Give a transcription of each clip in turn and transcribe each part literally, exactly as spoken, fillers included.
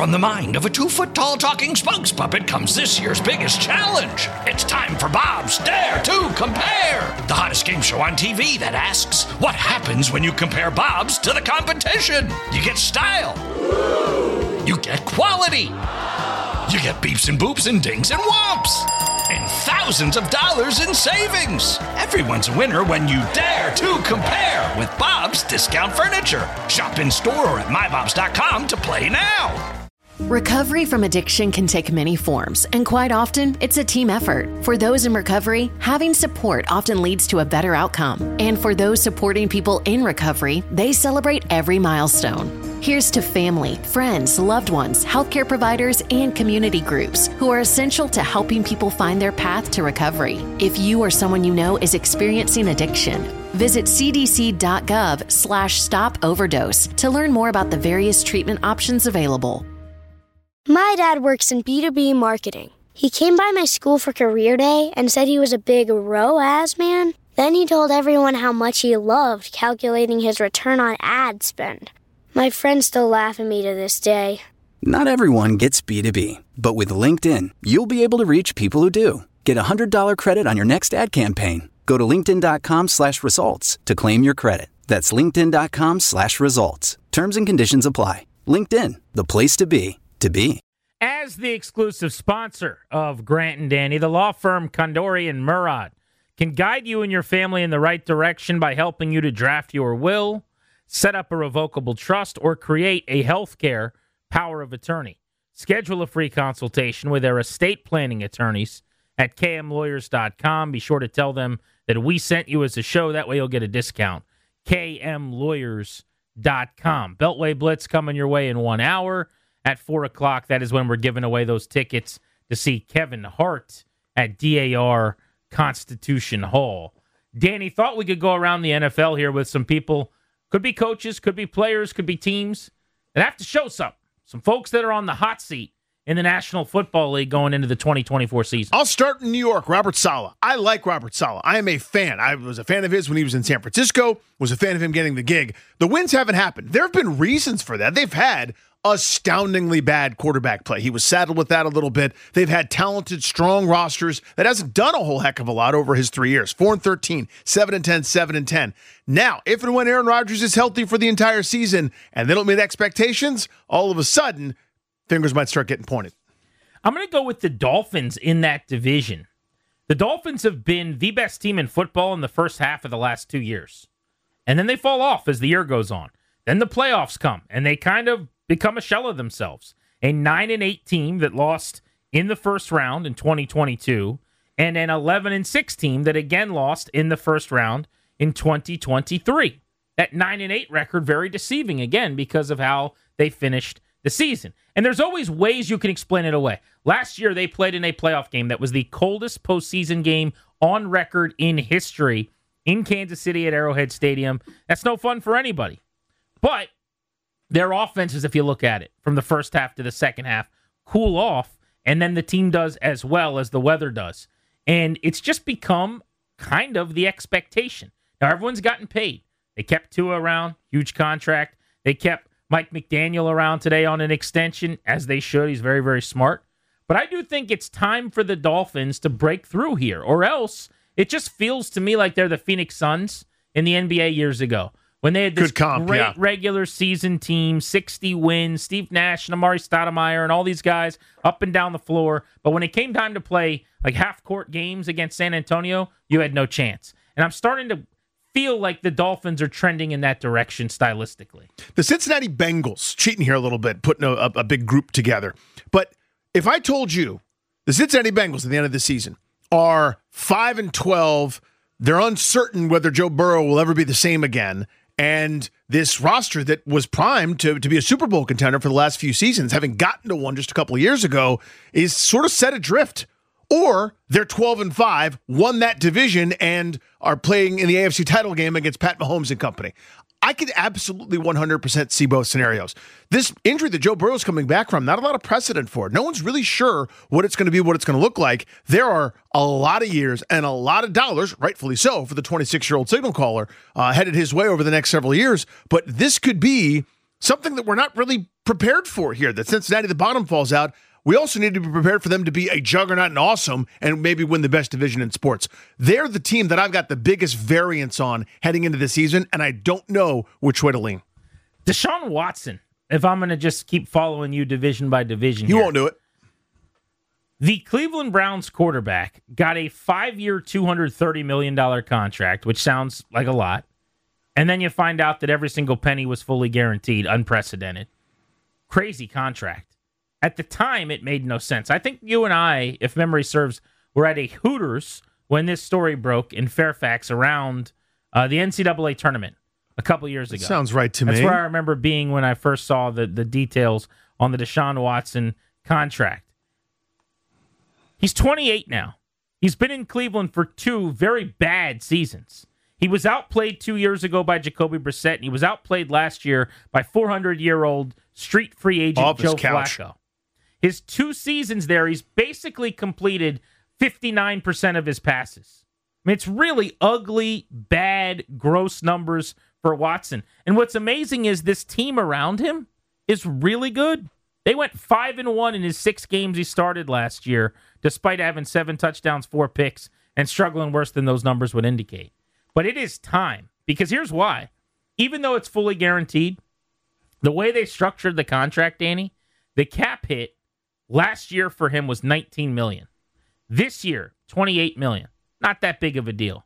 From the mind of a two-foot-tall talking spokes puppet comes this year's biggest challenge. It's time for Bob's Dare to Compare, the hottest game show on T V that asks, what happens when you compare Bob's to the competition? You get style. You get quality. You get beeps and boops and dings and whomps. And thousands of dollars in savings. Everyone's a winner when you dare to compare with Bob's Discount Furniture. Shop in store or at my bobs dot com to play now. Recovery from addiction can take many forms, and quite often, it's a team effort. For those in recovery, having support often leads to a better outcome. And for those supporting people in recovery, they celebrate every milestone. Here's to family, friends, loved ones, healthcare providers, and community groups who are essential to helping people find their path to recovery. If you or someone you know is experiencing addiction, visit c d c dot gov slash stop overdose to learn more about the various treatment options available. My dad works in B two B marketing. He came by my school for career day and said he was a big R O A S man. Then he told everyone how much he loved calculating his return on ad spend. My friends still laugh at me to this day. Not everyone gets B two B, but with LinkedIn, you'll be able to reach people who do. Get a one hundred dollars credit on your next ad campaign. Go to linkedin dot com slash results to claim your credit. That's linkedin dot com slash results. Terms and conditions apply. LinkedIn, the place to be, to be. As the exclusive sponsor of Grant and Danny, the law firm Condori and Murad can guide you and your family in the right direction by helping you to draft your will, set up a revocable trust, or create a healthcare power of attorney. Schedule a free consultation with their estate planning attorneys at k m lawyers dot com. Be sure to tell them that we sent you as a show. That way you'll get a discount. k m lawyers dot com. Beltway Blitz coming your way in one hour. At four o'clock, that is when we're giving away those tickets to see Kevin Hart at D A R Constitution Hall. Danny, thought we could go around the N F L here with some people. Could be coaches, could be players, could be teams that have to show something. Some folks that are on the hot seat in the National Football League going into the twenty twenty-four season. I'll start in New York. Robert Saleh. I like Robert Saleh. I am a fan. I was a fan of his when he was in San Francisco, was a fan of him getting the gig. The wins haven't happened. There have been reasons for that. They've had astoundingly bad quarterback play. He was saddled with that a little bit. They've had talented, strong rosters that hasn't done a whole heck of a lot over his three years. four and thirteen, seven and ten, seven and ten. Now, if and when Aaron Rodgers is healthy for the entire season and they don't meet expectations, all of a sudden, fingers might start getting pointed. I'm going to go with the Dolphins in that division. The Dolphins have been the best team in football in the first half of the last two years. And then they fall off as the year goes on. Then the playoffs come, and they kind of become a shell of themselves. A nine and eight team that lost in the first round in twenty twenty-two, and an eleven and six team that again lost in the first round in twenty twenty-three. That nine and eight record very deceiving again because of how they finished the season. And there's always ways you can explain it away. Last year they played in a playoff game that was the coldest postseason game on record in history in Kansas City at Arrowhead Stadium. That's no fun for anybody. But their offenses, if you look at it, from the first half to the second half, cool off, and then the team does as well as the weather does. And it's just become kind of the expectation. Now, everyone's gotten paid. They kept Tua around, huge contract. They kept Mike McDaniel around today on an extension, as they should. He's very, very smart. But I do think it's time for the Dolphins to break through here, or else it just feels to me like they're the Phoenix Suns in the N B A years ago. When they had this comp, great yeah. regular season team, sixty wins, Steve Nash and Amari Stoudemire and all these guys up and down the floor. But when it came time to play like half-court games against San Antonio, you had no chance. And I'm starting to feel like the Dolphins are trending in that direction stylistically. The Cincinnati Bengals, cheating here a little bit, putting a, a, a big group together. But if I told you the Cincinnati Bengals at the end of the season are five and twelve, they're uncertain whether Joe Burrow will ever be the same again, and this roster that was primed to, to be a Super Bowl contender for the last few seasons, having gotten to one just a couple of years ago, is sort of set adrift. Or they're twelve and five, won that division, and are playing in the A F C title game against Pat Mahomes and company. I could absolutely one hundred percent see both scenarios. This injury that Joe Burrow's coming back from, not a lot of precedent for it. No one's really sure what it's going to be, what it's going to look like. There are a lot of years and a lot of dollars, rightfully so, for the twenty-six-year-old signal caller uh, headed his way over the next several years. But this could be something that we're not really prepared for here. That Cincinnati, the bottom falls out. We also need to be prepared for them to be a juggernaut and awesome and maybe win the best division in sports. They're the team that I've got the biggest variance on heading into the season, and I don't know which way to lean. Deshaun Watson, if I'm going to just keep following you division by division You here, won't do it. The Cleveland Browns quarterback got a five-year, two hundred thirty million dollars contract, which sounds like a lot. And then you find out that every single penny was fully guaranteed, unprecedented. Crazy contract. At the time, it made no sense. I think you and I, if memory serves, were at a Hooters when this story broke in Fairfax around uh, the N C double A tournament a couple years ago. That sounds right to That's me. That's where I remember being when I first saw the, the details on the Deshaun Watson contract. He's twenty-eight now. He's been in Cleveland for two very bad seasons. He was outplayed two years ago by Jacoby Brissett, and he was outplayed last year by four hundred-year-old street free agent Off his Joe couch. Flacco. His two seasons there, he's basically completed fifty-nine percent of his passes. I mean, it's really ugly, bad, gross numbers for Watson. And what's amazing is this team around him is really good. They went five and one in his six games he started last year, despite having seven touchdowns, four picks, and struggling worse than those numbers would indicate. But it is time, because here's why. Even though it's fully guaranteed, the way they structured the contract, Danny, the cap hit last year for him was nineteen million dollars. This year, twenty-eight million dollars. Not that big of a deal.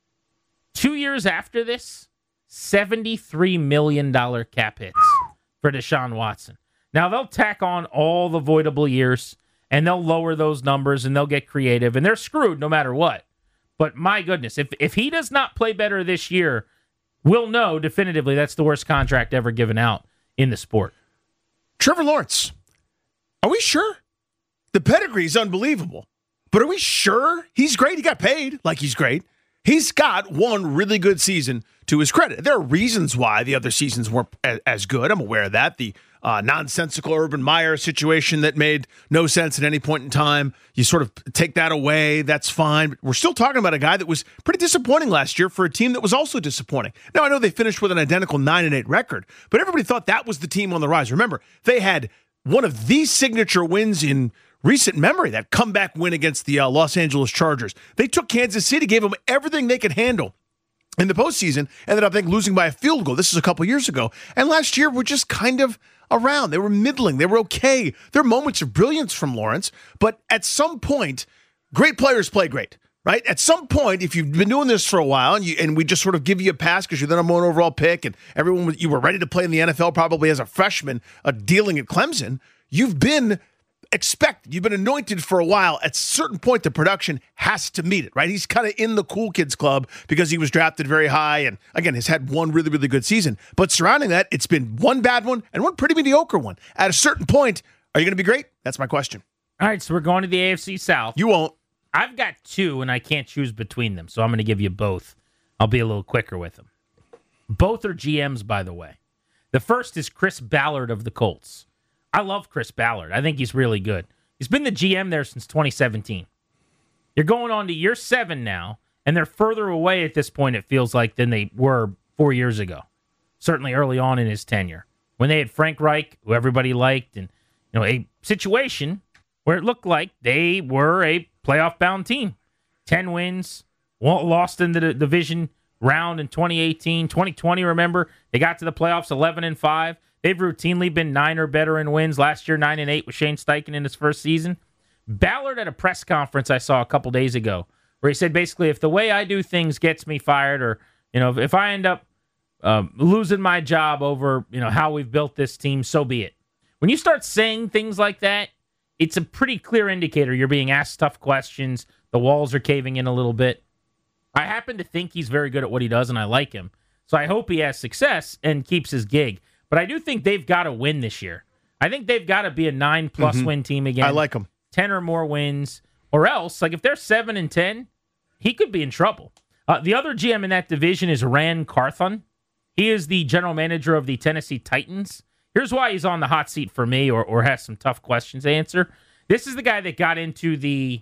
Two years after this, seventy-three million dollars cap hits for Deshaun Watson. Now, they'll tack on all the voidable years, and they'll lower those numbers, and they'll get creative, and they're screwed no matter what. But my goodness, if if he does not play better this year, we'll know definitively that's the worst contract ever given out in the sport. Trevor Lawrence. Are we sure? The pedigree is unbelievable. But are we sure he's great? He got paid like he's great. He's got one really good season to his credit. There are reasons why the other seasons weren't as good. I'm aware of that. The uh, nonsensical Urban Meyer situation that made no sense at any point in time. You sort of take that away. That's fine. But we're still talking about a guy that was pretty disappointing last year for a team that was also disappointing. Now, I know they finished with an identical nine and eight record, but everybody thought that was the team on the rise. Remember, they had one of the signature wins in recent memory, that comeback win against the uh, Los Angeles Chargers. They took Kansas City, gave them everything they could handle. In the postseason, ended up, I think, losing by a field goal. This is a couple years ago. And last year, we're just kind of around. They were middling. They were okay. There are moments of brilliance from Lawrence, but at some point, great players play great, right? At some point, if you've been doing this for a while and you and we just sort of give you a pass because you're the number one overall pick and everyone was, you were ready to play in the N F L probably as a freshman, uh, dealing at Clemson, you've been expected. You've been anointed for a while. At a certain point, the production has to meet it, right? He's kind of in the cool kids club because he was drafted very high and, again, has had one really, really good season. But surrounding that, it's been one bad one and one pretty mediocre one. At a certain point, are you going to be great? That's my question. All right, so we're going to the A F C South. You won't. I've got two, and I can't choose between them, so I'm going to give you both. I'll be a little quicker with them. Both are G Ms, by the way. The first is Chris Ballard of the Colts. I love Chris Ballard. I think he's really good. He's been the G M there since twenty seventeen. You're going on to year seven now, and they're further away at this point, it feels like, than they were four years ago. Certainly early on in his tenure. When they had Frank Reich, who everybody liked, and you know, a situation where it looked like they were a playoff-bound team. Ten wins, lost in the division round in twenty eighteen. twenty twenty, remember, they got to the playoffs eleven and five. They've routinely been nine or better in wins. Last year, nine and eight with Shane Steichen in his first season. Ballard at a press conference I saw a couple days ago, where he said basically, if the way I do things gets me fired, or you know, if I end up um, losing my job over you know how we've built this team, so be it. When you start saying things like that, it's a pretty clear indicator you're being asked tough questions. The walls are caving in a little bit. I happen to think he's very good at what he does, and I like him. So I hope he has success and keeps his gig. But I do think they've got to win this year. I think they've got to be a nine-plus mm-hmm. win team again. I like them. ten or more wins. Or else, like if they're seven and ten, he could be in trouble. Uh, the other G M in that division is Ran Carthon. He is the general manager of the Tennessee Titans. Here's why he's on the hot seat for me, or, or has some tough questions to answer. This is the guy that got into the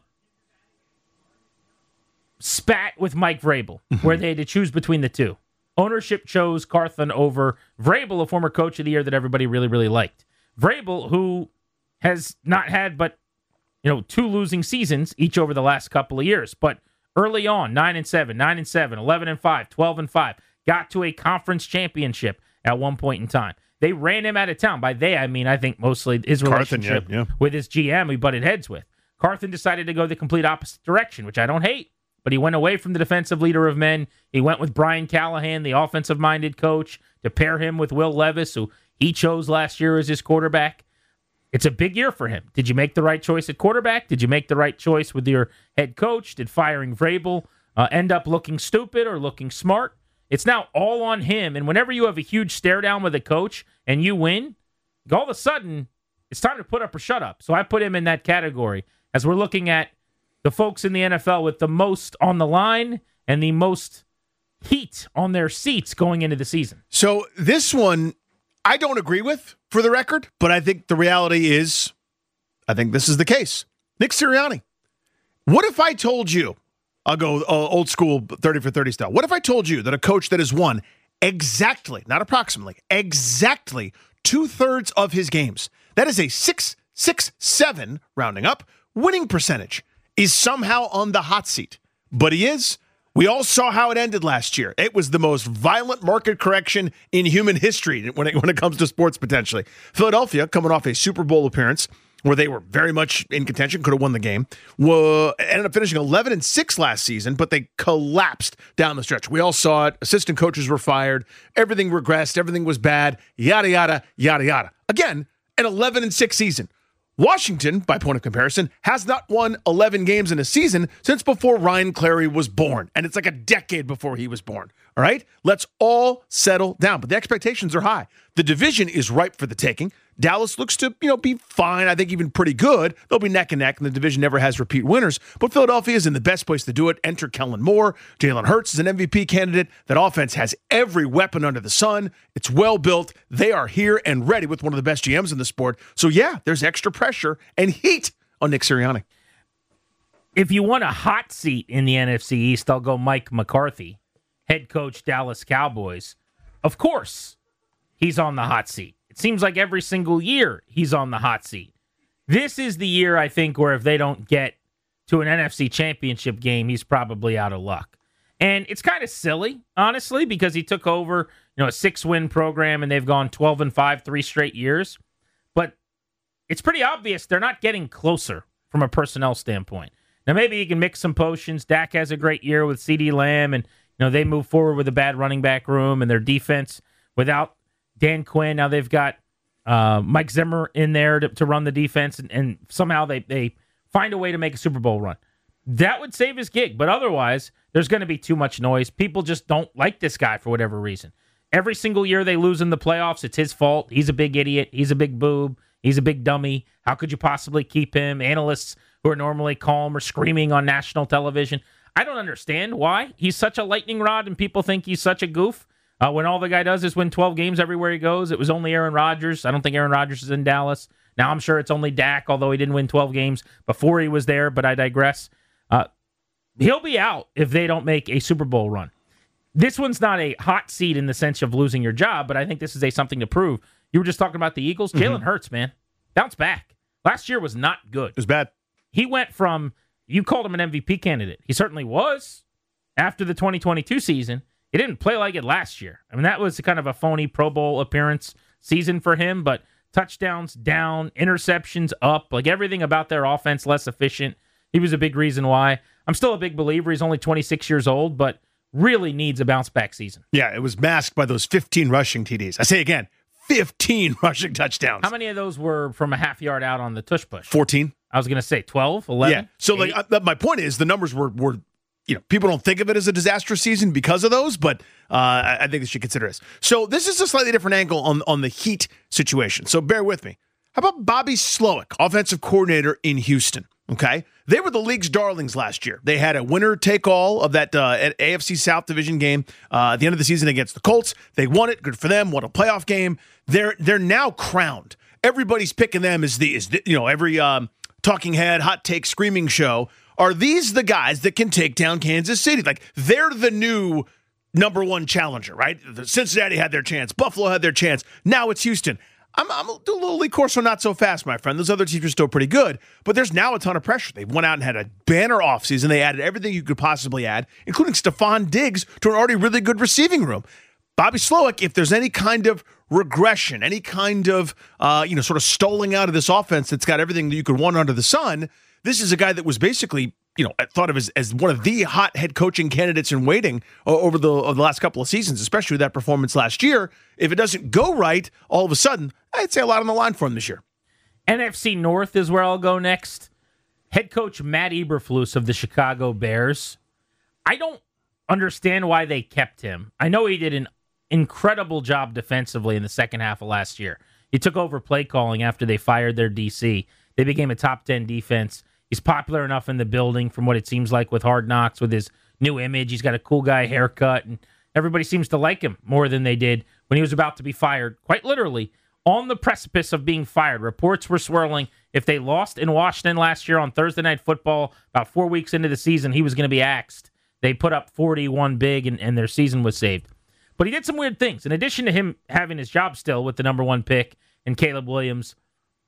spat with Mike Vrabel, where they had to choose between the two. Ownership chose Carthon over Vrabel, a former coach of the year that everybody really, really liked. Vrabel, who has not had but, you know, two losing seasons each over the last couple of years. But early on, nine and seven, nine and seven, eleven and five, twelve and five, got to a conference championship at one point in time. They ran him out of town. By they, I mean, I think mostly his relationship Carthen, yeah, yeah. with his G M he butted heads with. Carthen decided to go the complete opposite direction, which I don't hate. But he went away from the defensive leader of men. He went with Brian Callahan, the offensive-minded coach, to pair him with Will Levis, who he chose last year as his quarterback. It's a big year for him. Did you make the right choice at quarterback? Did you make the right choice with your head coach? Did firing Vrabel uh, end up looking stupid or looking smart? It's now all on him. And whenever you have a huge stare down with a coach and you win, all of a sudden, it's time to put up or shut up. So I put him in that category as we're looking at the folks in the N F L with the most on the line and the most heat on their seats going into the season. So this one, I don't agree with, for the record, but I think the reality is, I think this is the case. Nick Sirianni. What if I told you, I'll go uh, old school thirty for thirty style. What if I told you that a coach that has won exactly, not approximately, exactly two-thirds of his games, that is a six six seven, rounding up, winning percentage, is somehow on the hot seat? But he is. We all saw how it ended last year. It was the most violent market correction in human history when it, when it comes to sports, potentially. Philadelphia, coming off a Super Bowl appearance where they were very much in contention, could have won the game, were, ended up finishing eleven and six last season, but they collapsed down the stretch. We all saw it. Assistant coaches were fired. Everything regressed. Everything was bad. Yada, yada, yada, yada. Again, an eleven and six season. Washington, by point of comparison, has not won eleven games in a season since before Ryan Clary was born. And it's like a decade before he was born. All right? Let's all settle down. But the expectations are high. The division is ripe for the taking. Dallas looks to, you know, be fine. I think even pretty good. They'll be neck and neck, and the division never has repeat winners. But Philadelphia is in the best place to do it. Enter Kellen Moore. Jalen Hurts is an M V P candidate. That offense has every weapon under the sun. It's well built. They are here and ready with one of the best G Ms in the sport. So, yeah, there's extra pressure and heat on Nick Sirianni. If you want a hot seat in the N F C East, I'll go Mike McCarthy, head coach, Dallas Cowboys. Of course, he's on the hot seat. It seems like every single year he's on the hot seat. This is the year, I think, where if they don't get to an N F C championship game, he's probably out of luck. And it's kind of silly, honestly, because he took over, you know, a six-win program and they've gone twelve and five three straight years. But it's pretty obvious they're not getting closer from a personnel standpoint. Now, maybe you can mix some potions. Dak has a great year with CeeDee Lamb, and you know they move forward with a bad running back room and their defense without Dan Quinn. Now they've got uh, Mike Zimmer in there to, to run the defense, and, and somehow they, they find a way to make a Super Bowl run. That would save his gig, but otherwise, there's going to be too much noise. People just don't like this guy for whatever reason. Every single year they lose in the playoffs, it's his fault. He's a big idiot. He's a big boob. He's a big dummy. How could you possibly keep him? Analysts who are normally calm are screaming on national television. I don't understand why he's such a lightning rod and people think he's such a goof. Uh, when all the guy does is win twelve games everywhere he goes. It was only Aaron Rodgers. I don't think Aaron Rodgers is in Dallas. Now I'm sure it's only Dak, although he didn't win twelve games before he was there, but I digress. Uh, he'll be out if they don't make a Super Bowl run. This one's not a hot seat in the sense of losing your job, but I think this is a something to prove. You were just talking about the Eagles. Mm-hmm. Jalen Hurts, man. Bounce back. Last year was not good. It was bad. He went from, you called him an M V P candidate. He certainly was. After the twenty twenty-two season, he didn't play like it last year. I mean, that was kind of a phony Pro Bowl appearance season for him, but touchdowns down, interceptions up, like everything about their offense less efficient. He was a big reason why. I'm still a big believer. He's only twenty-six years old, but really needs a bounce-back season. Yeah, it was masked by those fifteen rushing T Ds. I say again, fifteen rushing touchdowns. How many of those were from a half yard out on the tush push? fourteen. I was going to say twelve, eleven. Yeah. So like uh, my point is the numbers were were you know, people don't think of it as a disastrous season because of those, but uh, I, I think they should consider this. So this is a slightly different angle on on the Heat situation. So bear with me. How about Bobby Slowick, offensive coordinator in Houston? Okay. They were the league's darlings last year. They had a winner-take-all of that uh, A F C South division game uh, at the end of the season against the Colts. They won it. Good for them. Won a playoff game. They're they're now crowned. Everybody's picking them as the, as the you know, every um, talking head, hot take, screaming show. Are these the guys that can take down Kansas City? Like, they're the new number one challenger, right? Cincinnati had their chance. Buffalo had their chance. Now it's Houston. I'm, I'm a little Lee Corso not so fast, my friend. Those other teams are still pretty good, but there's now a ton of pressure. They went out and had a banner offseason. They added everything you could possibly add, including Stephon Diggs, to an already really good receiving room. Bobby Slowik, if there's any kind of regression, any kind of, uh, you know, sort of stalling out of this offense that's got everything that you could want under the sun, this is a guy that was basically, you know, thought of as, as one of the hot head coaching candidates in waiting over the, over the last couple of seasons, especially with that performance last year. If it doesn't go right, all of a sudden, I'd say a lot on the line for him this year. N F C North is where I'll go next. Head coach Matt Eberflus of the Chicago Bears. I don't understand why they kept him. I know he did an incredible job defensively in the second half of last year. He took over play calling after they fired their D C. They became a top ten defense. He's popular enough in the building from what it seems like with Hard Knocks, with his new image. He's got a cool guy haircut, and everybody seems to like him more than they did when he was about to be fired, quite literally, on the precipice of being fired. Reports were swirling. If they lost in Washington last year on Thursday Night Football, about four weeks into the season, he was going to be axed. They put up forty-one big, and, and their season was saved. But he did some weird things. In addition to him having his job still with the number one pick and Caleb Williams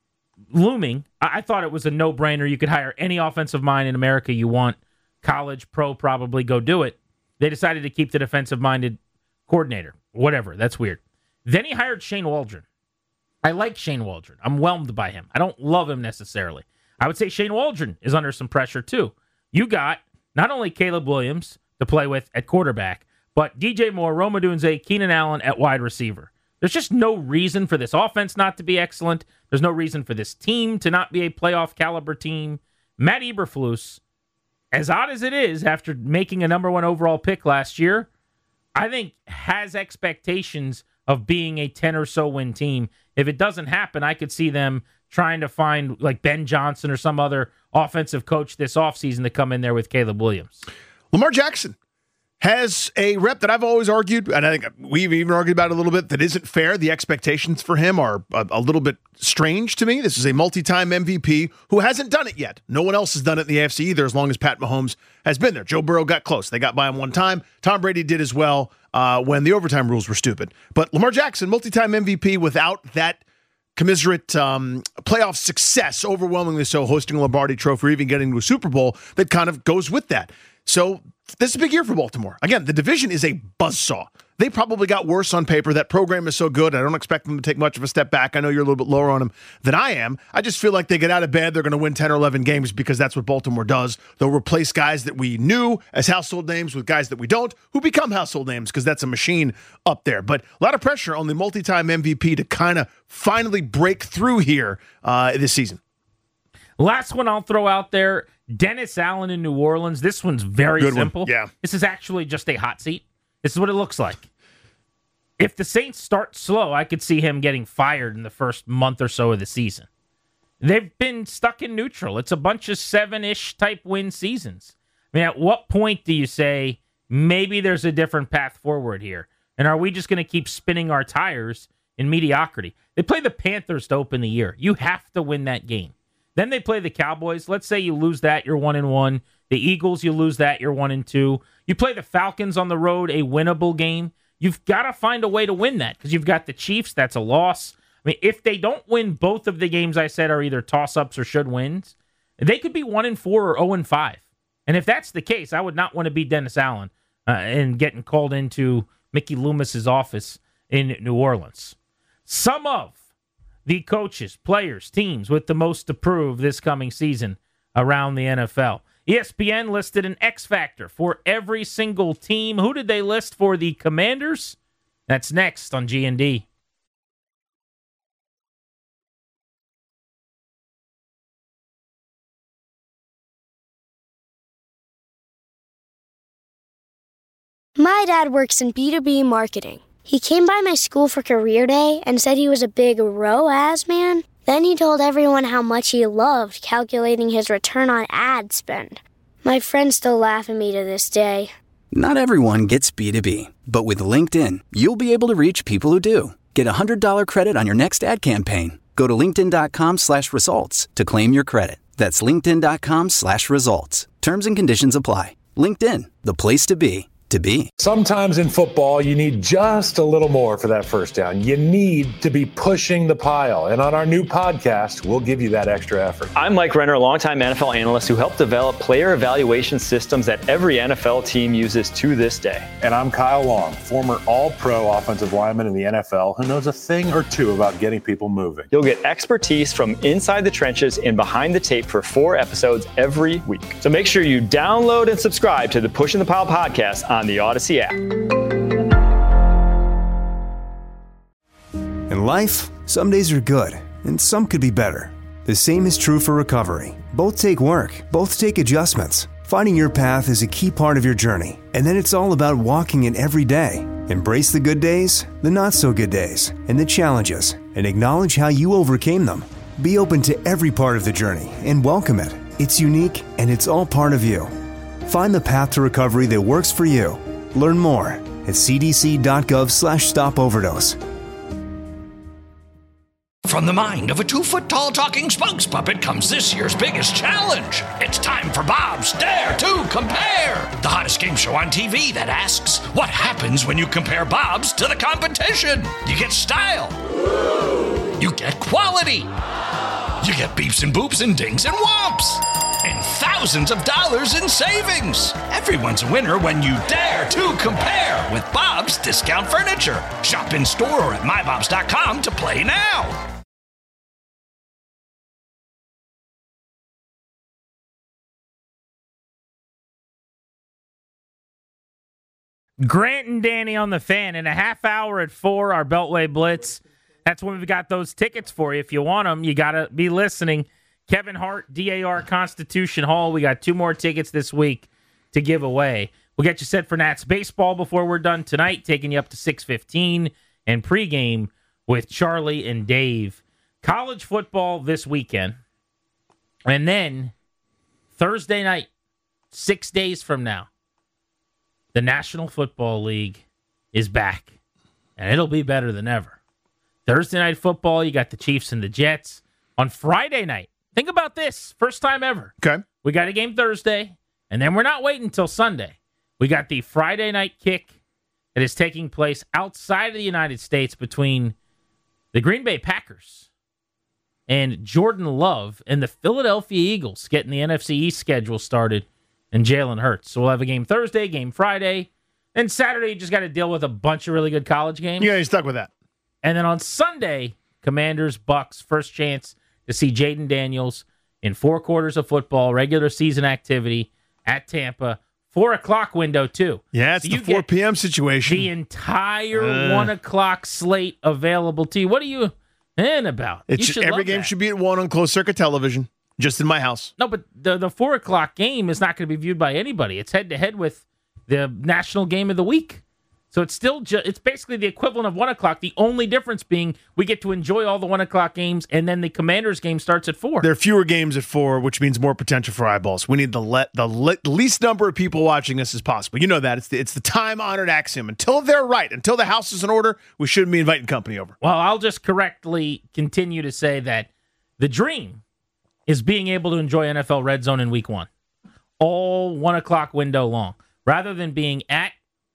looming, I thought it was a no-brainer. You could hire any offensive mind in America you want. College, pro, probably go do it. They decided to keep the defensive-minded coordinator. Whatever. That's weird. Then he hired Shane Waldron. I like Shane Waldron. I'm whelmed by him. I don't love him necessarily. I would say Shane Waldron is under some pressure too. You got not only Caleb Williams to play with at quarterback, but D J Moore, Rome Odunze, Keenan Allen at wide receiver. There's just no reason for this offense not to be excellent. There's no reason for this team to not be a playoff caliber team. Matt Eberflus, as odd as it is, after making a number one overall pick last year, I think has expectations of being a ten or so win team. If it doesn't happen, I could see them trying to find like Ben Johnson or some other offensive coach this offseason to come in there with Caleb Williams. Lamar Jackson has a rep that I've always argued, and I think we've even argued about it a little bit, that isn't fair. The expectations for him are a, a little bit strange to me. This is a multi-time M V P who hasn't done it yet. No one else has done it in the A F C either, as long as Pat Mahomes has been there. Joe Burrow got close. They got by him one time. Tom Brady did as well uh, when the overtime rules were stupid. But Lamar Jackson, multi-time M V P without that commiserate um, playoff success, overwhelmingly so, hosting a Lombardi Trophy or even getting to a Super Bowl, that kind of goes with that. So this is a big year for Baltimore. Again, the division is a buzzsaw. They probably got worse on paper. That program is so good. I don't expect them to take much of a step back. I know you're a little bit lower on them than I am. I just feel like they get out of bed, they're going to win ten or eleven games because that's what Baltimore does. They'll replace guys that we knew as household names with guys that we don't, who become household names because that's a machine up there. But a lot of pressure on the multi-time M V P to kind of finally break through here uh, this season. Last one I'll throw out there, Dennis Allen in New Orleans. This one's very Good simple. One. Yeah. This is actually just a hot seat. This is what it looks like. If the Saints start slow, I could see him getting fired in the first month or so of the season. They've been stuck in neutral. It's a bunch of seven-ish type win seasons. I mean, at what point do you say, maybe there's a different path forward here? And are we just going to keep spinning our tires in mediocrity? They play the Panthers to open the year. You have to win that game. Then they play the Cowboys. Let's say you lose that, you're one and one. The Eagles, you lose that, you're one and two. You play the Falcons on the road, a winnable game. You've got to find a way to win that because you've got the Chiefs. That's a loss. I mean, if they don't win both of the games I said are either toss-ups or should wins, they could be one and four or zero and five. And if that's the case, I would not want to be Dennis Allen uh, and getting called into Mickey Loomis's office in New Orleans. Some of the coaches, players, teams with the most to prove this coming season around the N F L. E S P N listed an X factor for every single team. Who did they list for the Commanders? That's next on G and D. My dad works in B two B marketing. He came by my school for career day and said he was a big R O A S man. Then he told everyone how much he loved calculating his return on ad spend. My friends still laugh at me to this day. Not everyone gets B two B, but with LinkedIn, you'll be able to reach people who do. Get a one hundred dollars credit on your next ad campaign. Go to linkedin.com slash results to claim your credit. That's linkedin.com slash results. Terms and conditions apply. LinkedIn, the place to be, to be. Sometimes in football, you need just a little more for that first down. You need to be pushing the pile. And on our new podcast, we'll give you that extra effort. I'm Mike Renner, a longtime N F L analyst who helped develop player evaluation systems that every N F L team uses to this day. And I'm Kyle Long, former all-pro offensive lineman in the N F L who knows a thing or two about getting people moving. You'll get expertise from inside the trenches and behind the tape for four episodes every week. So make sure you download and subscribe to the Pushing the Pile podcast on the Odyssey app. In life, some days are good, and some could be better. The same is true for recovery. Both take work, both take adjustments. Finding your path is a key part of your journey, and then it's all about walking it every day. Embrace the good days, the not-so-good days, and the challenges, and acknowledge how you overcame them. Be open to every part of the journey and welcome it. It's unique, and it's all part of you. Find the path to recovery that works for you. Learn more at cdc.gov slash stop overdose. From the mind of a two-foot-tall talking spokes puppet comes this year's biggest challenge. It's time for Bob's Dare to Compare, the hottest game show on T V that asks, what happens when you compare Bob's to the competition? You get style. You get quality. You get beeps and boops and dings and whomps. And thousands of dollars in savings. Everyone's a winner when you dare to compare with Bob's Discount Furniture. Shop in store or at my bobs dot com to play now. Grant and Danny on the Fan in a half hour at four, our Beltway Blitz. That's when we've got those tickets for you. If you want them, you got to be listening. Kevin Hart, D A R Constitution Hall. We got two more tickets this week to give away. We'll get you set for Nats baseball before we're done tonight, taking you up to six fifteen, and pregame with Charlie and Dave. College football this weekend. And then Thursday night, six days from now, the National Football League is back, and it'll be better than ever. Thursday night football, you got the Chiefs and the Jets. On Friday night, think about this, first time ever. Okay. We got a game Thursday, and then we're not waiting until Sunday. We got the Friday night kick that is taking place outside of the United States between the Green Bay Packers and Jordan Love and the Philadelphia Eagles getting the N F C East schedule started and Jalen Hurts. So we'll have a game Thursday, game Friday, and Saturday you just got to deal with a bunch of really good college games. Yeah, you're stuck with that. And then on Sunday, Commanders, Bucks, first chance to see Jaden Daniels in four quarters of football, regular season activity at Tampa. Four o'clock window, too. Yeah, it's so the four p.m. situation. The entire uh, one o'clock slate available to you. What are you in about? It you should, should every love game that. should be at one on closed circuit television, just in my house. No, but the, the four o'clock game is not going to be viewed by anybody. It's head-to-head with the national game of the week. So it's still ju- it's basically the equivalent of one o'clock. The only difference being we get to enjoy all the one o'clock games, and then the Commanders game starts at four. There are fewer games at four, which means more potential for eyeballs. We need the le- the le- least number of people watching us as possible. You know that. It's the, it's the time-honored axiom. Until they're right, until the house is in order, we shouldn't be inviting company over. Well, I'll just correctly continue to say that the dream is being able to enjoy N F L Red Zone in week one. All one o'clock window long. Rather than being at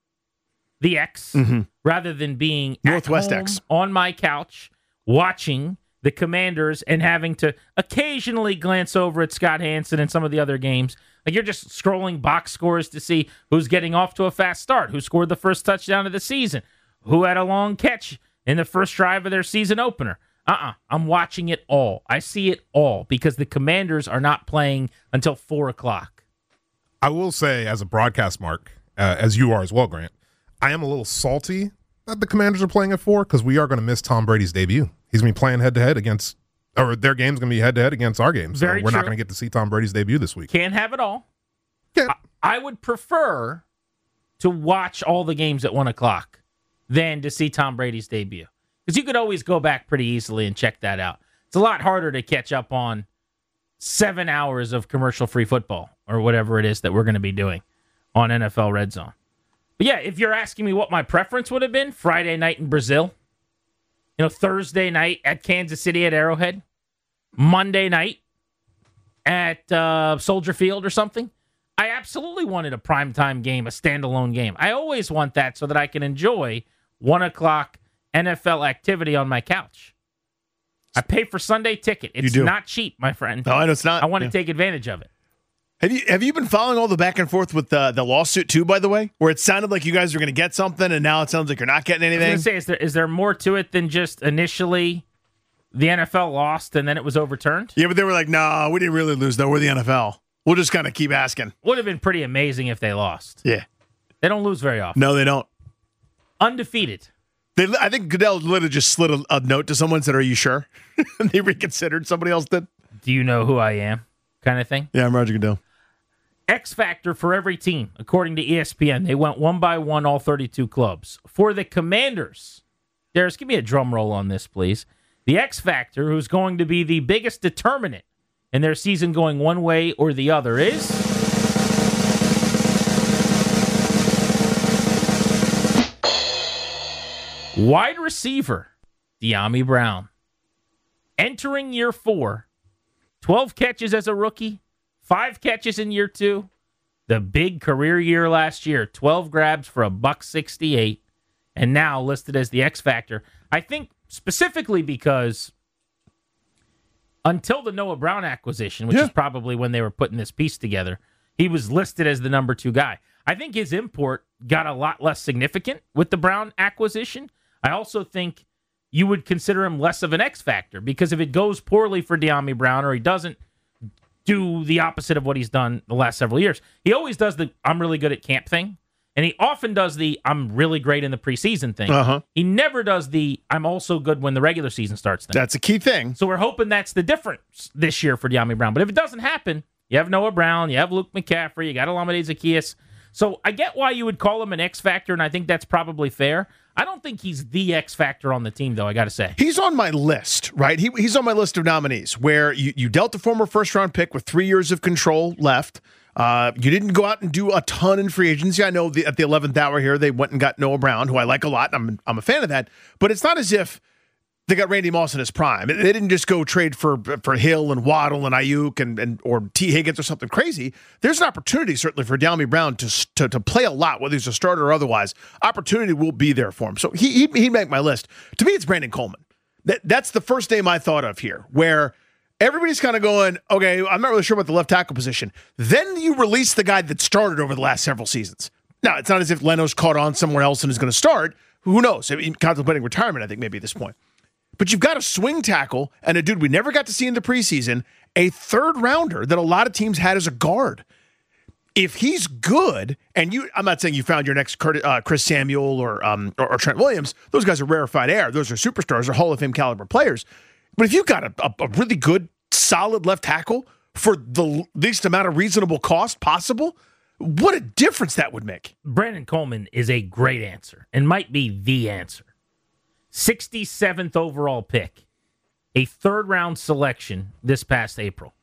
the X, mm-hmm. rather than being Northwest at home X on my couch watching the Commanders and having to occasionally glance over at Scott Hansen and some of the other games. Like you're just scrolling box scores to see who's getting off to a fast start, who scored the first touchdown of the season, who had a long catch in the first drive of their season opener. Uh-uh. I'm watching it all. I see it all because the Commanders are not playing until four o'clock. I will say, as a broadcast mark, uh, as you are as well, Grant, I am a little salty that the Commanders are playing at four because we are going to miss Tom Brady's debut. He's going to be playing head-to-head against, or their game's going to be head-to-head against our game. So Very we're true. not going to get to see Tom Brady's debut this week. Can't have it all. Yeah. I, I would prefer to watch all the games at one o'clock than to see Tom Brady's debut. Because you could always go back pretty easily and check that out. It's a lot harder to catch up on seven hours of commercial-free football or whatever it is that we're going to be doing on N F L Red Zone. But yeah, if you're asking me what my preference would have been, Friday night in Brazil, you know, Thursday night at Kansas City at Arrowhead, Monday night at uh, Soldier Field or something, I absolutely wanted a primetime game, a standalone game. I always want that so that I can enjoy one o'clock N F L activity on my couch. I pay for Sunday ticket. It's not cheap, my friend. No, I know it's not. I want yeah. to take advantage of it. Have you have you been following all the back and forth with the, the lawsuit too, by the way? Where it sounded like you guys were going to get something, and now it sounds like you're not getting anything? I was going to say, is there, is there more to it than just initially the N F L lost and then it was overturned? Yeah, but they were like, no, we didn't really lose, though. We're the N F L. We'll just kind of keep asking. Would have been pretty amazing if they lost. Yeah. They don't lose very often. No, they don't. Undefeated. They, I think Goodell literally just slid a, a note to someone and said, are you sure? And they reconsidered. Somebody else did. Do you know who I am? Kind of thing. Yeah, I'm Roger Goodell. X factor for every team, according to E S P N. They went one by one, all thirty-two clubs. For the Commanders, Darius, give me a drum roll on this, please. The X factor, who's going to be the biggest determinant in their season going one way or the other, is wide receiver Dyami Brown. Entering year four, twelve catches as a rookie, five catches in year two, the big career year last year, twelve grabs for a buck sixty-eight, and now listed as the X factor. I think specifically because until the Noah Brown acquisition, which yeah. is probably when they were putting this piece together, he was listed as the number two guy. I think his import got a lot less significant with the Brown acquisition. I also think you would consider him less of an X factor because if it goes poorly for Dyami Brown or he doesn't do the opposite of what he's done the last several years, he always does the I'm really good at camp thing, and he often does the I'm really great in the preseason thing. Uh-huh. He never does the I'm also good when the regular season starts thing. That's a key thing. So we're hoping that's the difference this year for Dyami Brown. But if it doesn't happen, you have Noah Brown, you have Luke McCaffrey, you got Olamide Zaccheaus. So I get why you would call him an X factor, and I think that's probably fair. I don't think he's the X factor on the team, though, I got to say. He's on my list, right? He, he's on my list of nominees where you, you dealt a former first-round pick with three years of control left. Uh, you didn't go out and do a ton in free agency. I know the, at the eleventh hour here, they went and got Noah Brown, who I like a lot, and I'm, I'm a fan of that. But it's not as if they got Randy Moss in his prime. They didn't just go trade for for Hill and Waddle and Ayuk and, and or T. Higgins or something crazy. There's an opportunity, certainly, for Dyami Brown to, to to play a lot, whether he's a starter or otherwise. Opportunity will be there for him. So he, he, he'd make my list. To me, it's Brandon Coleman. That, that's the first name I thought of here, where everybody's kind of going, okay, I'm not really sure about the left tackle position. Then you release the guy that started over the last several seasons. Now, it's not as if Leno's caught on somewhere else and is going to start. Who knows? I mean, contemplating retirement, I think, maybe at this point. But you've got a swing tackle and a dude we never got to see in the preseason, a third rounder that a lot of teams had as a guard. If he's good, and you, I'm not saying you found your next Curtis, uh, Chris Samuel or, um, or or Trent Williams. Those guys are rarefied air. Those are superstars. They're Hall of Fame caliber players. But if you've got a, a, a really good, solid left tackle for the least amount of reasonable cost possible, what a difference that would make. Brandon Coleman is a great answer and might be the answer. sixty-seventh overall pick, a third-round selection this past April.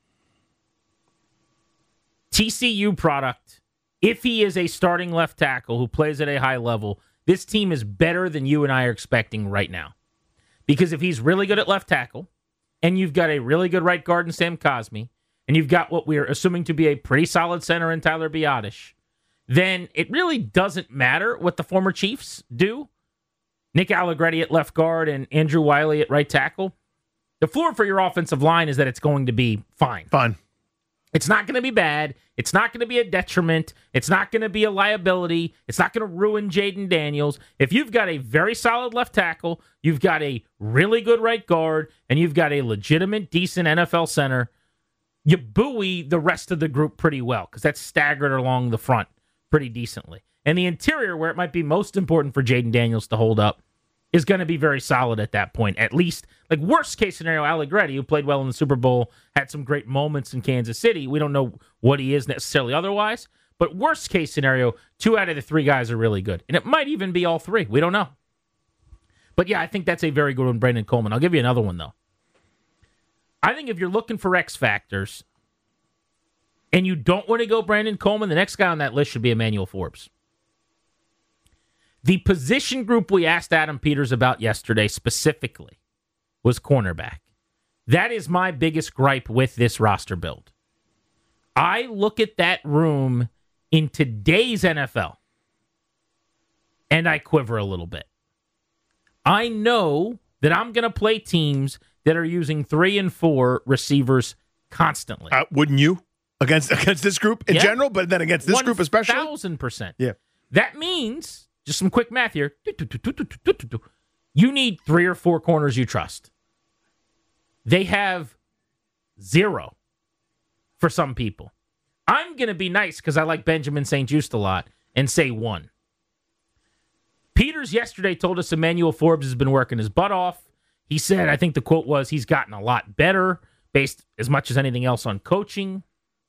T C U product. If he is a starting left tackle who plays at a high level, this team is better than you and I are expecting right now. Because if he's really good at left tackle, and you've got a really good right guard in Sam Cosmi, and you've got what we're assuming to be a pretty solid center in Tyler Biadasz, then it really doesn't matter what the former Chiefs do. Nick Allegretti at left guard and Andrew Wiley at right tackle. The floor for your offensive line is that it's going to be fine. Fine. It's not going to be bad. It's not going to be a detriment. It's not going to be a liability. It's not going to ruin Jaden Daniels. If you've got a very solid left tackle, you've got a really good right guard, and you've got a legitimate, decent N F L center, you buoy the rest of the group pretty well because that's staggered along the front pretty decently. And the interior, where it might be most important for Jaden Daniels to hold up, is going to be very solid at that point. At least, like worst case scenario, Allegretti, who played well in the Super Bowl, had some great moments in Kansas City. We don't know what he is necessarily otherwise. But worst case scenario, two out of the three guys are really good. And it might even be all three. We don't know. But yeah, I think that's a very good one, Brandon Coleman. I'll give you another one, though. I think if you're looking for X factors and you don't want to go Brandon Coleman, the next guy on that list should be Emmanuel Forbes. The position group we asked Adam Peters about yesterday specifically was cornerback. That is my biggest gripe with this roster build. I look at that room in today's N F L, and I quiver a little bit. I know that I'm going to play teams that are using three and four receivers constantly. Uh, wouldn't you? Against against this group in yeah. general, but then against this group especially? one thousand percent. Yeah. That means, just some quick math here, you need three or four corners you trust. They have zero for some people. I'm going to be nice because I like Benjamin Saint-Just a lot and say one. Peters yesterday told us Emmanuel Forbes has been working his butt off. He said, I think the quote was, he's gotten a lot better based as much as anything else on coaching,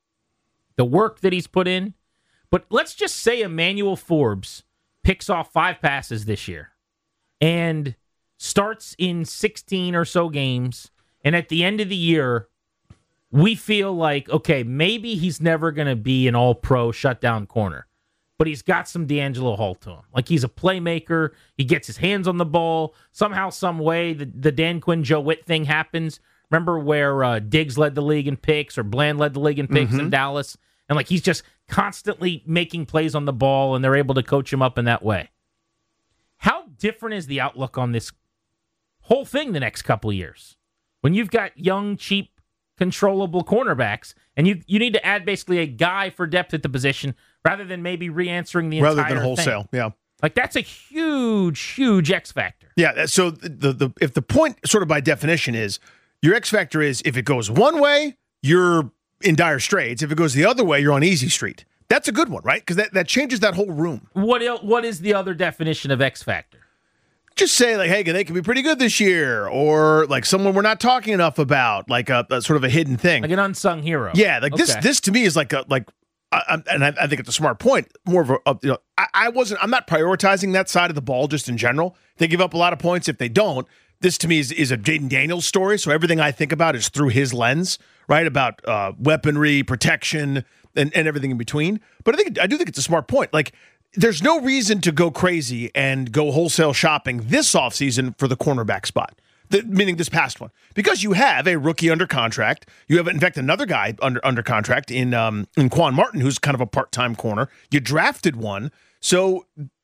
the work that he's put in. But let's just say Emmanuel Forbes picks off five passes this year and starts in sixteen or so games. And at the end of the year, we feel like, okay, maybe he's never going to be an all-pro shutdown corner, but he's got some D'Angelo Hall to him. Like, he's a playmaker. He gets his hands on the ball. Somehow, some way, the, the Dan Quinn, Joe Witt thing happens. Remember where uh, Diggs led the league in picks or Bland led the league in picks mm-hmm. in Dallas? And, like, he's just constantly making plays on the ball, and they're able to coach him up in that way. How different is the outlook on this whole thing the next couple of years? When you've got young, cheap, controllable cornerbacks, and you you need to add basically a guy for depth at the position rather than maybe re-answering the rather entire than wholesale, thing. yeah. Like, that's a huge, huge X factor. Yeah, so the, the if the point sort of by definition is your X factor is if it goes one way, you're in dire straits. If it goes the other way, you're on easy street. That's a good one, right? Because that, that changes that whole room. What el- What is the other definition of X factor? Just say, like, hey, they can be pretty good this year, or like someone we're not talking enough about, like a, a sort of a hidden thing, like an unsung hero. Yeah, like okay. this. This to me is like a like, I, I, and I, I think it's a smart point. More of a, a you know, I, I wasn't. I'm not prioritizing that side of the ball just in general. They give up a lot of points if they don't. This to me is, is a Jaden Daniels story. So everything I think about is through his lens, right? About uh, weaponry, protection, and, and everything in between. But I think I do think it's a smart point. Like, there's no reason to go crazy and go wholesale shopping this offseason for the cornerback spot, the, meaning this past one, because you have a rookie under contract. You have, in fact, another guy under under contract in um, in Quan Martin, who's kind of a part-time corner. You drafted one. So,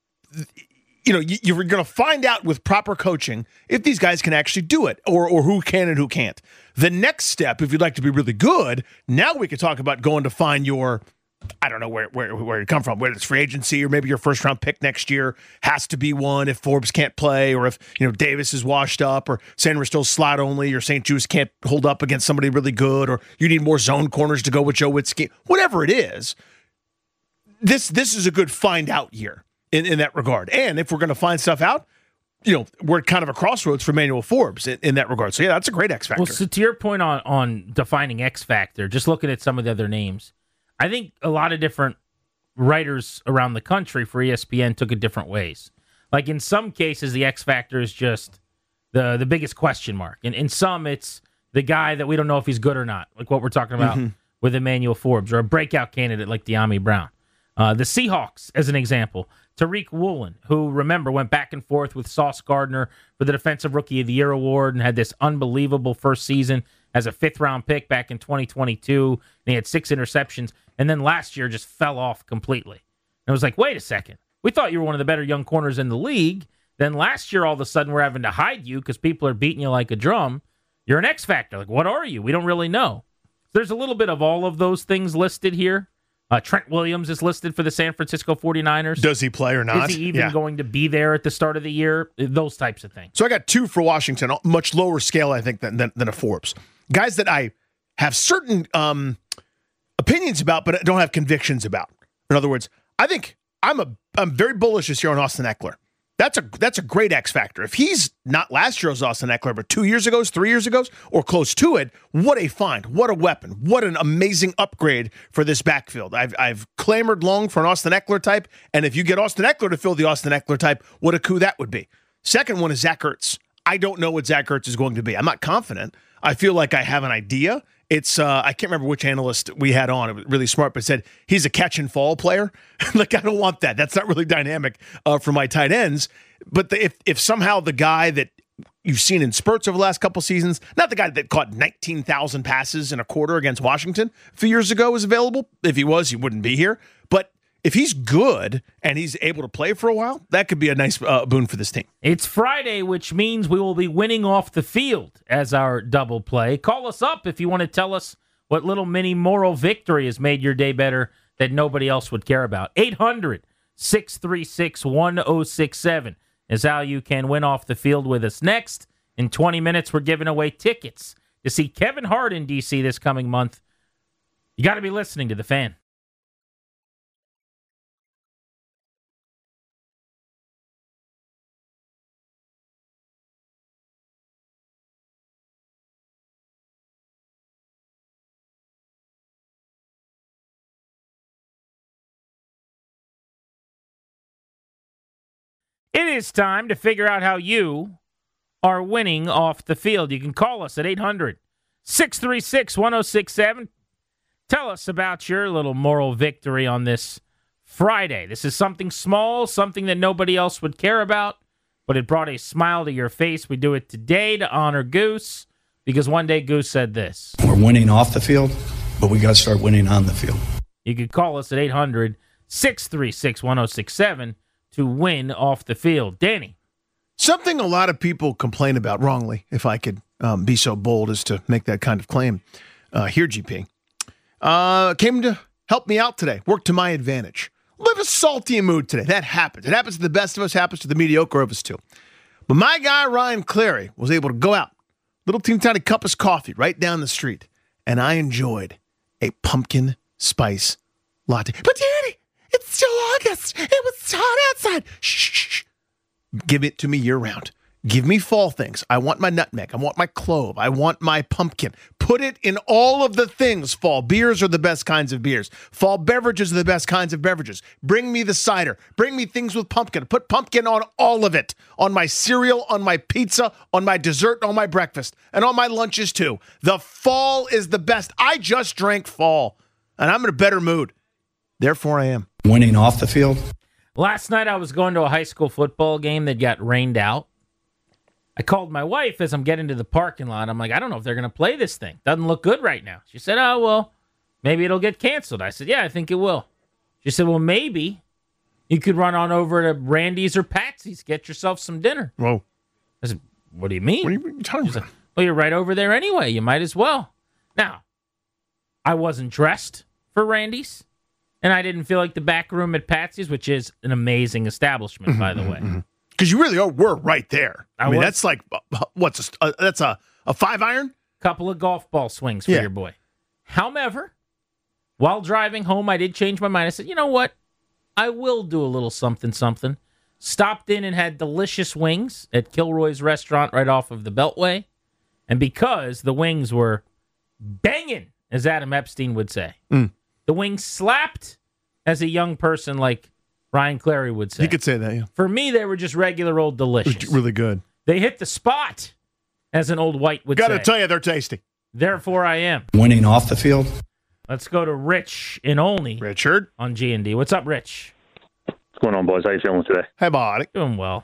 you know, you, you're going to find out with proper coaching if these guys can actually do it, or or who can and who can't. The next step, if you'd like to be really good, now we could talk about going to find your, I don't know where where where it come from, whether it's free agency or maybe your first round pick next year has to be one if Forbes can't play, or if, you know, Davis is washed up, or Sanders still slot only, or Saint-Just can't hold up against somebody really good, or you need more zone corners to go with Joe Witzke. Whatever it is, this this is a good find out year in, in that regard. And if we're going to find stuff out, you know, we're kind of a crossroads for Emmanuel Forbes in, in that regard. So yeah, that's a great X factor. Well, so to your point on on defining X factor, just looking at some of the other names, I think a lot of different writers around the country for E S P N took it different ways. Like, in some cases, the X factor is just the the biggest question mark. And in some, it's the guy that we don't know if he's good or not, like what we're talking about mm-hmm. with Emmanuel Forbes, or a breakout candidate like De'Ami Brown. Uh, the Seahawks, as an example, Tariq Woolen, who, remember, went back and forth with Sauce Gardner for the Defensive Rookie of the Year award and had this unbelievable first season as a fifth-round pick back in twenty twenty-two. And he had six interceptions, and then last year just fell off completely. And it was like, wait a second. We thought you were one of the better young corners in the league. Then last year, all of a sudden, we're having to hide you because people are beating you like a drum. You're an X factor. Like, what are you? We don't really know. There's a little bit of all of those things listed here. Uh, Trent Williams is listed for the San Francisco forty-niners. Does he play or not? Is he even yeah. going to be there at the start of the year? Those types of things. So I got two for Washington, much lower scale, I think, than than, than a Forbes. Guys that I have certain um, opinions about, but don't have convictions about. In other words, I think I'm a I'm very bullish this year on Austin Eckler. That's a that's a great X factor. If he's not last year's Austin Eckler, but two years ago's, three years ago's, or close to it, what a find! What a weapon! What an amazing upgrade for this backfield. I've I've clamored long for an Austin Eckler type, and if you get Austin Eckler to fill the Austin Eckler type, what a coup that would be. Second one is Zach Ertz. I don't know what Zach Ertz is going to be. I'm not confident. I feel like I have an idea. It's uh, I can't remember which analyst we had on. It was really smart, but said he's a catch and fall player. Like, I don't want that. That's not really dynamic uh, for my tight ends. But the, if if somehow the guy that you've seen in spurts over the last couple seasons. Not the guy that caught nineteen thousand passes in a quarter against Washington a few years ago was available. If he was, he wouldn't be here. But if he's good and he's able to play for a while, that could be a nice uh, boon for this team. It's Friday, which means we will be winning off the field as our double play. Call us up if you want to tell us what little mini moral victory has made your day better that nobody else would care about. eight hundred, six three six, one oh six seven is how you can win off the field with us. Next, in twenty minutes, we're giving away tickets to see Kevin Hart in D C this coming month. You got to be listening to The Fan. It is time to figure out how you are winning off the field. You can call us at eight hundred, six three six, one oh six seven. Tell us about your little moral victory on this Friday. This is something small, something that nobody else would care about, but it brought a smile to your face. We do it today to honor Goose, because one day Goose said this. We're winning off the field, but we got to start winning on the field. You can call us at eight hundred, six three six, one oh six seven. to win off the field. Danny. Something a lot of people complain about wrongly, if I could um, be so bold as to make that kind of claim uh, here, G P. Uh, came to help me out today, work to my advantage. Live a salty mood today. That happens. It happens to the best of us, happens to the mediocre of us too. But my guy, Ryan Clary, was able to go out, little teeny tiny cup of coffee right down the street, and I enjoyed a pumpkin spice latte. But Danny, it's still August. It was hot outside. Shh, shh, shh. Give it to me year round. Give me fall things. I want my nutmeg. I want my clove. I want my pumpkin. Put it in all of the things. Fall beers are the best kinds of beers. Fall beverages are the best kinds of beverages. Bring me the cider. Bring me things with pumpkin. Put pumpkin on all of it. On my cereal, on my pizza, on my dessert, on my breakfast, and on my lunches too. The fall is the best. I just drank fall, and I'm in a better mood. Therefore, I am. Winning off the field. Last night I was going to a high school football game that got rained out. I called my wife as I'm getting to the parking lot. I'm like, I don't know if they're going to play this thing. Doesn't look good right now. She said, oh, well, maybe it'll get canceled. I said, yeah, I think it will. She said, well, maybe you could run on over to Randy's or Patsy's, get yourself some dinner. Whoa. I said, what do you mean? What are you talking about? Said, well, you're right over there anyway. You might as well. Now, I wasn't dressed for Randy's, and I didn't feel like the back room at Patsy's, which is an amazing establishment, by the way. Because you really are, were right there. I, I mean, was. that's like, what's a, uh, that's a, a five iron? Couple of golf ball swings for Yeah. your boy. However, while driving home, I did change my mind. I said, you know what? I will do a little something, something. Stopped in and had delicious wings at Kilroy's restaurant right off of the Beltway. And because the wings were banging, as Adam Epstein would say, Mm. the wings slapped, as a young person like Ryan Clary would say. You could say that, yeah. For me, they were just regular old delicious. It was really good. They hit the spot, as an old white would Got say. to tell you, they're tasty. Therefore, I am. Winning off the field. Let's go to Rich in Olney. Richard. On G and D. What's up, Rich? What's going on, boys? How you feeling today? Hey, buddy. Doing well.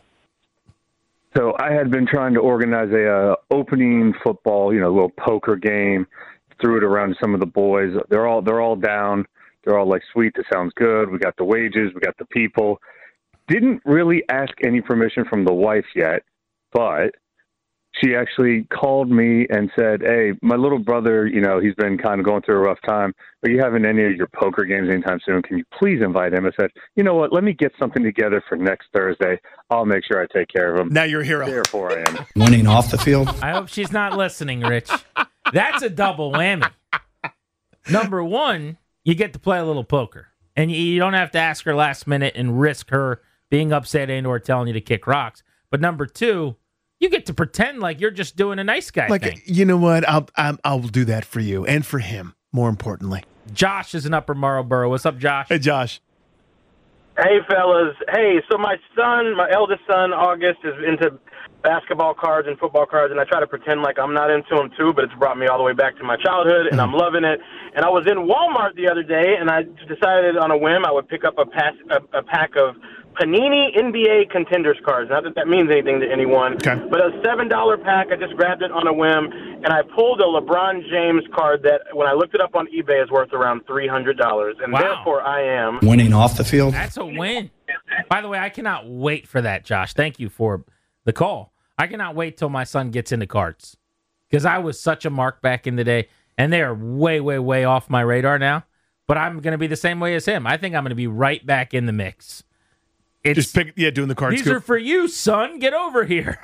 So I had been trying to organize a uh, opening football, you know, little poker game. Threw it around to some of the boys. They're all they're all down. They're all like, sweet, this sounds good. We got the wages. We got the people. Didn't really ask any permission from the wife yet, but she actually called me and said, hey, my little brother, you know, he's been kind of going through a rough time. Are you having any of your poker games anytime soon? Can you please invite him? I said, you know what? Let me get something together for next Thursday. I'll make sure I take care of him. Now you're a hero. Therefore, I am. Winning off the field. I hope she's not listening, Rich. That's a double whammy. Number one, you get to play a little poker. And you, you don't have to ask her last minute and risk her being upset and or telling you to kick rocks. But number two, you get to pretend like you're just doing a nice guy like, thing. You know what? I'll, I'll I'll do that for you and for him, more importantly. Josh is in Upper Marlboro. What's up, Josh? Hey, Josh. Hey, fellas. Hey, so my son, my eldest son, August, is into basketball cards and football cards, and I try to pretend like I'm not into them too, but it's brought me all the way back to my childhood, and I'm loving it. And I was in Walmart the other day, and I decided on a whim I would pick up a, pass, a, a pack of Panini N B A Contenders cards. Not that that means anything to anyone, okay. but a seven dollar pack. I just grabbed it on a whim, and I pulled a LeBron James card that, when I looked it up on eBay, is worth around three hundred dollars, and wow. therefore I am winning off the field. That's a win. By the way, I cannot wait for that, Josh. Thank you for the call. I cannot wait till my son gets into cards, because I was such a mark back in the day, and they are way, way, way off my radar now. But I'm going to be the same way as him. I think I'm going to be right back in the mix. It's, Just pick, yeah, doing the card These scoop. are for you, son. Get over here.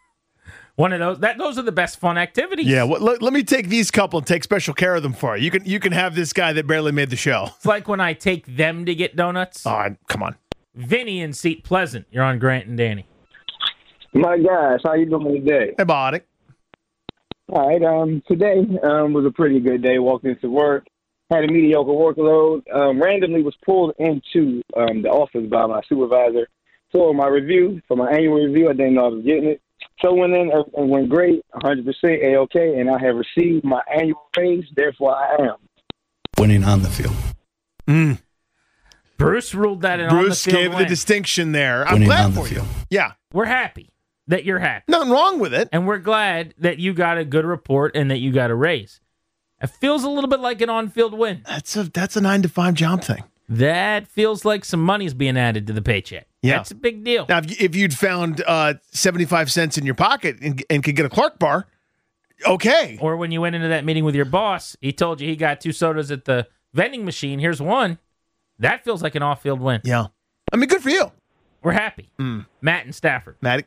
One of those. That those are the best fun activities. Yeah, well, let, let me take these couple and take special care of them for you. You can you can have this guy that barely made the show. It's like when I take them to get donuts. Oh, come on. Vinny in Seat Pleasant. You're on Grant and Danny. My guys, how you doing today? Hey, Body. All right. Um, today um was a pretty good day. Walked into work. Had a mediocre workload. Um, randomly was pulled into um, the office by my supervisor for my review, for my annual review. I didn't know I was getting it. So went in and went great, one hundred percent A-OK, and I have received my annual raise. Therefore, I am winning on the field. Mm. Bruce ruled that in Bruce on the field. gave win. the distinction there. I'm Winning glad on for the you. field. Yeah. We're happy that you're happy. Nothing wrong with it. And we're glad that you got a good report and that you got a raise. It feels a little bit like an on-field win. That's a that's a nine to five job thing. That feels like some money's being added to the paycheck. Yeah. That's a big deal. Now, if, you, if you'd found uh, seventy-five cents in your pocket and, and could get a Clark bar, okay. Or when you went into that meeting with your boss, he told you he got two sodas at the vending machine. Here's one. That feels like an off-field win. Yeah. I mean, good for you. We're happy. Mm. Matt and Stafford. Matt.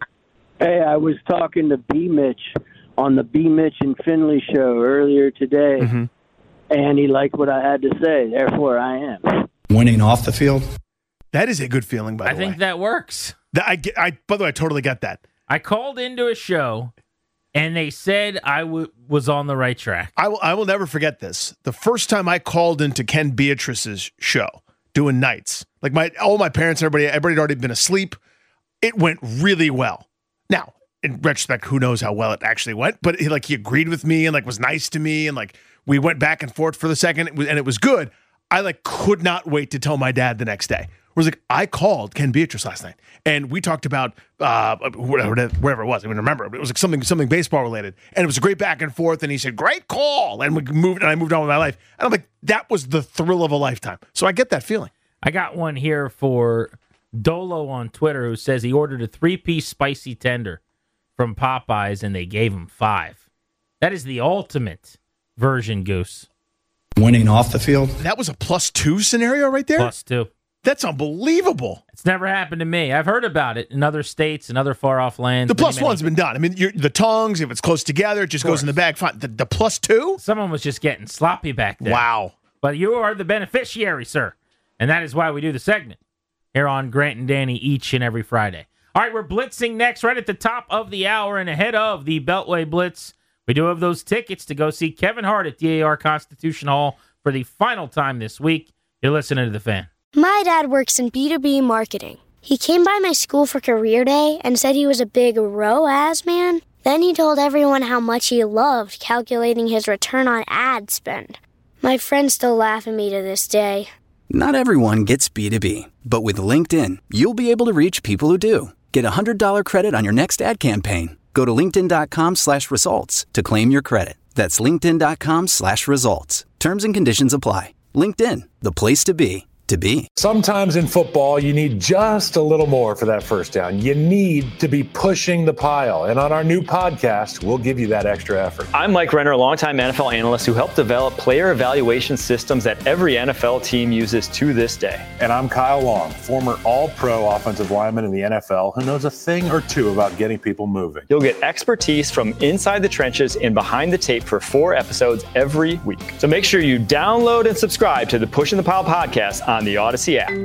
Hey, I was talking to B. Mitch on the B. Mitch and Finley show earlier today, mm-hmm. and he liked what I had to say. Therefore, I am winning off the field. That is a good feeling, by the I way. think that works. That I, get, I by the way, I totally get that. I called into a show, and they said I w- was on the right track. I will. I will never forget this. The first time I called into Ken Beatrice's show, doing nights, like my all my parents, everybody, everybody had already been asleep. It went really well. Now, in retrospect, who knows how well it actually went? But he, like he agreed with me and like was nice to me, and like we went back and forth for the second, and it was good. I like could not wait to tell my dad the next day. Whereas like I called Ken Beatrice last night, and we talked about uh, whatever, wherever it was. I don't remember. It was like something something baseball related, and it was a great back and forth. And he said, "Great call," and we moved, and I moved on with my life. And I'm like, that was the thrill of a lifetime. So I get that feeling. I got one here for Dolo on Twitter, who says he ordered a three-piece spicy tender from Popeyes, and they gave him five. That is the ultimate version, Goose. Winning off the field. That was a plus two scenario right there? Plus two. That's unbelievable. It's never happened to me. I've heard about it in other states and other far-off lands. The plus many, many... one's been done. I mean, you're, the tongs, if it's close together, it just goes in the bag. Fine. The, the plus two? Someone was just getting sloppy back there. Wow. But you are the beneficiary, sir. And that is why we do the segment here on Grant and Danny each and every Friday. All right, we're blitzing next right at the top of the hour and ahead of the Beltway Blitz. We do have those tickets to go see Kevin Hart at D A R Constitution Hall for the final time this week. You're listening to The Fan. My dad works in B two B marketing. He came by my school for career day and said he was a big R O A S man. Then he told everyone how much he loved calculating his return on ad spend. My friends still laugh at me to this day. Not everyone gets B two B, but with LinkedIn, you'll be able to reach people who do. Get a one hundred dollars credit on your next ad campaign. Go to linkedin.com slash results to claim your credit. That's linkedin.com slash results. Terms and conditions apply. LinkedIn, the place to be, to be. Sometimes in football, you need just a little more for that first down. You need to be pushing the pile. And on our new podcast, we'll give you that extra effort. I'm Mike Renner, a longtime N F L analyst who helped develop player evaluation systems that every N F L team uses to this day. And I'm Kyle Long, former all-pro offensive lineman in the N F L who knows a thing or two about getting people moving. You'll get expertise from inside the trenches and behind the tape for four episodes every week. So make sure you download and subscribe to the Pushing the Pile podcast on the Odyssey app.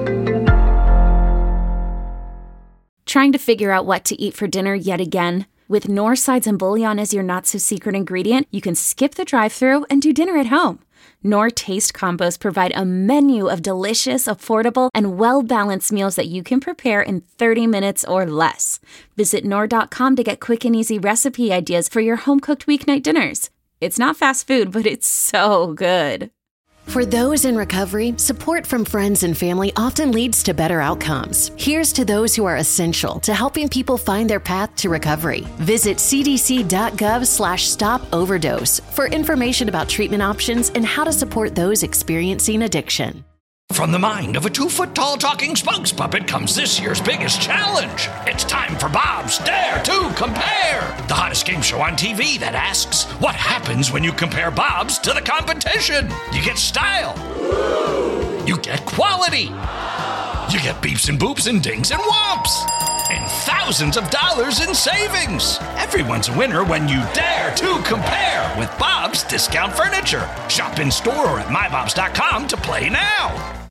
Trying to figure out what to eat for dinner yet again? With Knorr Sides and Bouillon as your not-so-secret ingredient, you can skip the drive-thru and do dinner at home. Knorr Taste Combos provide a menu of delicious, affordable, and well-balanced meals that you can prepare in thirty minutes or less. Visit Knorr dot com to get quick and easy recipe ideas for your home-cooked weeknight dinners. It's not fast food, but it's so good. For those in recovery, support from friends and family often leads to better outcomes. Here's to those who are essential to helping people find their path to recovery. Visit cdc.gov slash stop overdose for information about treatment options and how to support those experiencing addiction. From the mind of a two-foot-tall talking spokes puppet comes this year's biggest challenge. It's time for Bob's Dare to Compare, the hottest game show on T V that asks, what happens when you compare Bobs to the competition? You get style. You get quality. You get beeps and boops and dings and whomps. And thousands of dollars in savings. Everyone's a winner when you dare to compare with Bob's Discount Furniture. Shop in store or at my bobs dot com to play now.